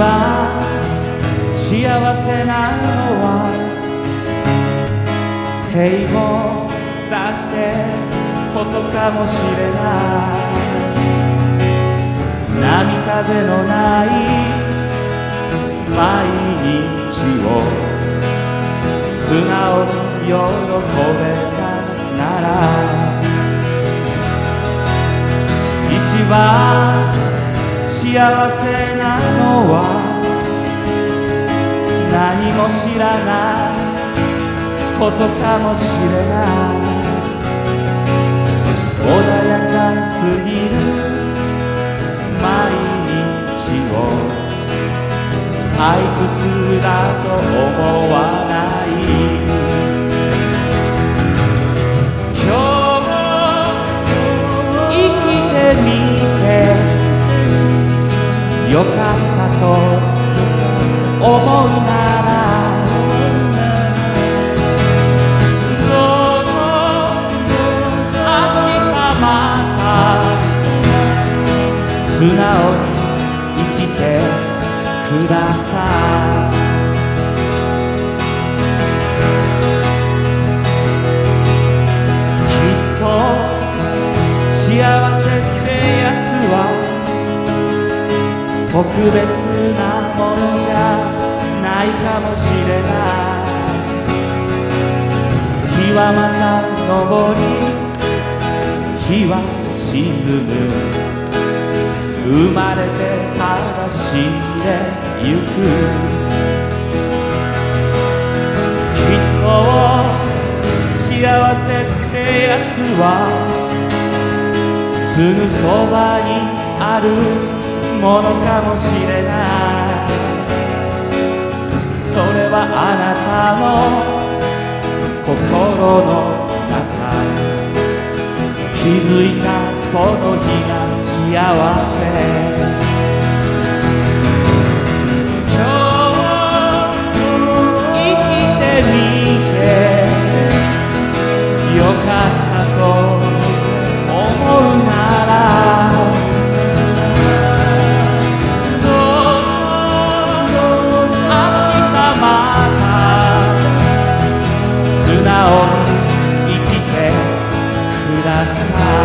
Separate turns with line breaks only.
番幸せなのは平凡だってことかもしれない。波風のない毎日を素直に喜べたなら、一番幸せなのは何も知らないことかもしれない。穏やかすぎる毎日を退屈だと思わない。今日生きてみてよかったと思うなら、どうぞ明日また素直に生きてください。きっと幸せってやつは特別なものじゃないかもしれない。日はまた昇り日は沈む、生まれてただ死んでゆく。きっと幸せってやつはすぐそばにあるものかもしれない。それはあなたの心の中、気づいたその日が幸せ。今日生きてみてよかったと思うなら、素直に生きてください。